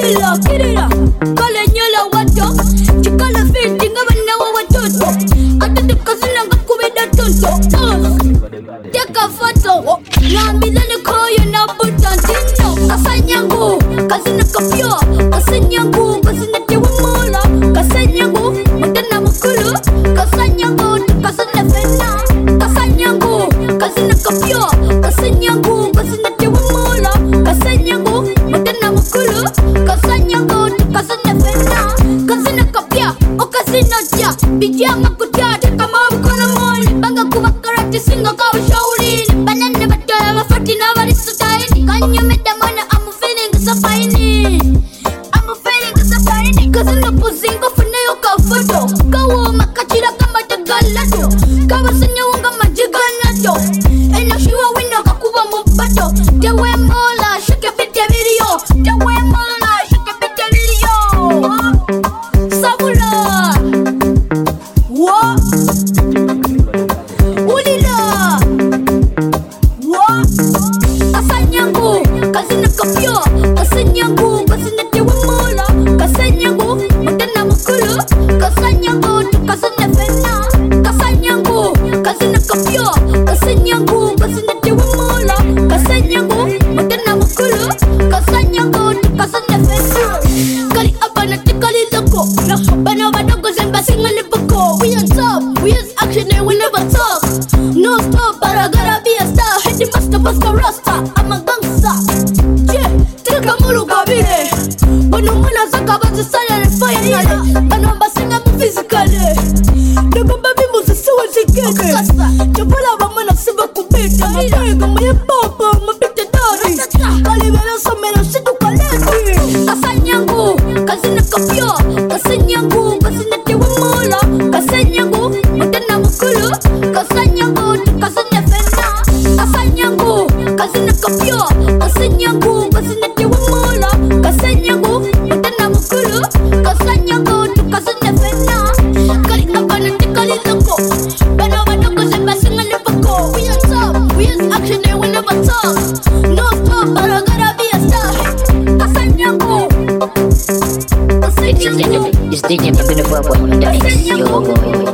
kirira kale nyola wato chikala fiti ngabana wa watoto atatukazinga kubida tonto teka foto na milele koyo na butantino kasanyangu kazina kapyo kasanyangu kazina tewamola kasanyangu mutana mukulu kasanyangu tukasana fena kasanyangu kazina kapyo kasanyangu kazina tewamola kasanyangu mutana mukulu kasanyangu tukasana fena kazina kapya okazina ja bijama kutata kama mkono mole banga kumakarati singa kawa shauri banana bataya bafati na barisutaini kanya medamana I'm feeling so fine kazina puzinga funeyo ka foto kawo makachira kama tagalado kawasanya wanga majiganato ena shiwa wino kakuba mubato tewe mola shake fit video tewe mola shake fit video sabula wo ulila wo kasanyangu kazina kapyo kasanyangu kazina tewe mola kasanyangu mutana mukulu kasanyangu tukasana fena kasanyangu kazina kapyo kasanyangu kazina tewe mola kasanyangu mutana mukulu kasanyangu tukasana fena kali abana tikali loko na bana badogo zemba singali boko we on top we use action and we never talk no stop but I gotta be a star hit the master Pascal Rasta I'm a gangster yeah tika mulu kabile bano mwana zaka bazi saya le fire yale bano basinga mu physically dogo baby muzi siwa jikete chopola ba mwana siba kubita mabega mwe papa mabita dari kali bela somero shitu kaleti kasanyangu kazina kapyo kasanyangu kazina tewa mola kasanyangu mutana mukulu kasanyangu tukasana fena kasanyangu kazina kapyo kasanyangu kazina tewa mola kasanyangu mutana mukulu kasanyangu tukasana fena kali abana tikali loko bana badogo zemba singali bako we on top we use action and we never talk no stop but I gotta be a star kasanyangu It's DJ Pepino Bobo, the mix, yo boy.